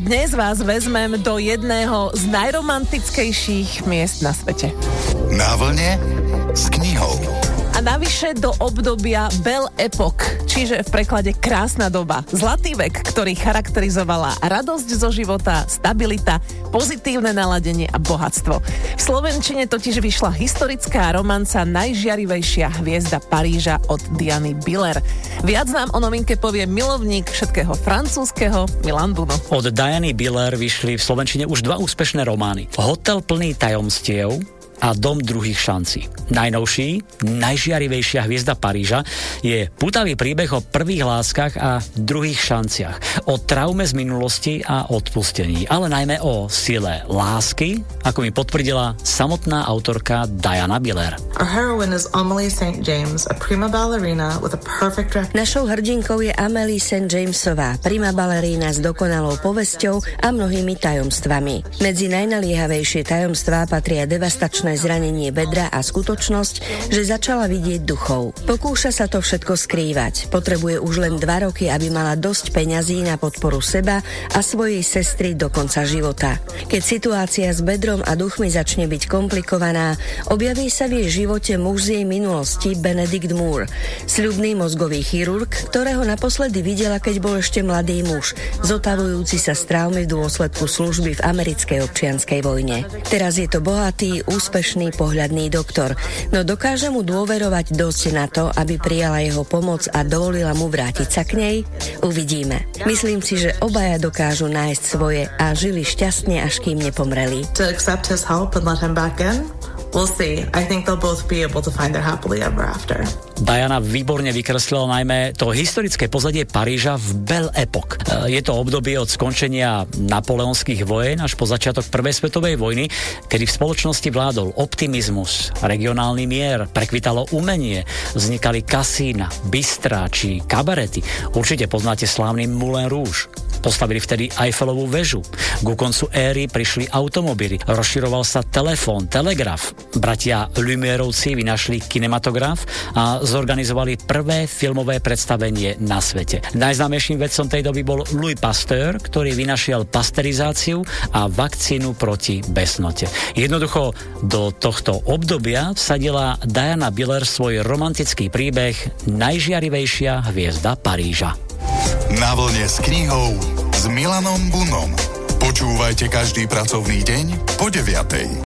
Dnes vás vezmem do jedného z najromantickejších miest na svete. Na vlne s knihou. A navyše do obdobia Belle Époque, čiže v preklade krásna doba. Zlatý vek, ktorý charakterizovala radosť zo života, stabilita, pozitívne naladenie a bohatstvo. V slovenčine totiž vyšla historická romanca Najžiarivejšia hviezda Paríža od Diany Biller. Viac nám o novinke povie milovník všetkého francúzskeho Milan Buno. Od Diany Biller vyšli v slovenčine už 2 úspešné romány. Hotel plný tajomstiev a Dom druhých šancí. Najnovší, Najžiarivejšia hviezda Paríža je pútavý príbeh o prvých láskach a druhých šanciach, o traume z minulosti a odpustení, ale najmä o sile lásky, ako mi potvrdila samotná autorka Diana Biller. Our heroine is Amélie St. James, a prima ballerina with a perfect record. Našou hrdinkou je Amélie St. Jamesová, prima balerína s dokonalou povesťou a mnohými tajomstvami. Medzi najnaliehavejšie tajomstvá patria devastačné zranenie bedra a skutočnosť, že začala vidieť duchov. Pokúša sa to všetko skrývať. Potrebuje už len 2 roky, aby mala dosť peňazí na podporu seba a svojej sestry do konca života. Keď situácia s bedrom a duchmi začne byť komplikovaná, objaví sa v jej živote muž z jej minulosti Benedict Moore, sľubný mozgový chirurg, ktorého naposledy videla, keď bol ešte mladý muž, zotavujúci sa z traumy v dôsledku služby v americkej občianskej vojne. Teraz je to bohatý, úspešný pohľadný doktor, no dokáže mu dôverovať dosť na to, aby prijala jeho pomoc a dovolila mu vrátiť sa k nej? Uvidíme. Myslím si, že obaja dokážu nájsť svoje a žili šťastne, až kým nepomreli. To accept his help and let him back in? We'll see. I think they'll both be able to find their happily ever after. Diana výborne vykreslila najmä to historické pozadie Paríža v Belle Époque. Je to obdobie od skončenia napoleonských vojen až po začiatok Prvej svetovej vojny, kedy v spoločnosti vládol optimizmus, regionálny mier, prekvitalo umenie, vznikali kasína, bistrá či kabarety. Určite poznáte slávny Moulin Rouge. Postavili vtedy Eiffelovú väžu. Ku koncu éry prišli automobily, rozširoval sa telefón, telegraf. Bratia Lumierovci vynašli kinematograf a zorganizovali prvé filmové predstavenie na svete. Najznámejším vedcom tej doby bol Louis Pasteur, ktorý vynašiel pasterizáciu a vakcínu proti besnote. Jednoducho do tohto obdobia vsadila Diana Biller svoj romantický príbeh Najžiarivejšia hviezda Paríža. Na vlne s knihou s Milanom Bunom. Počúvajte každý pracovný deň po 9:00.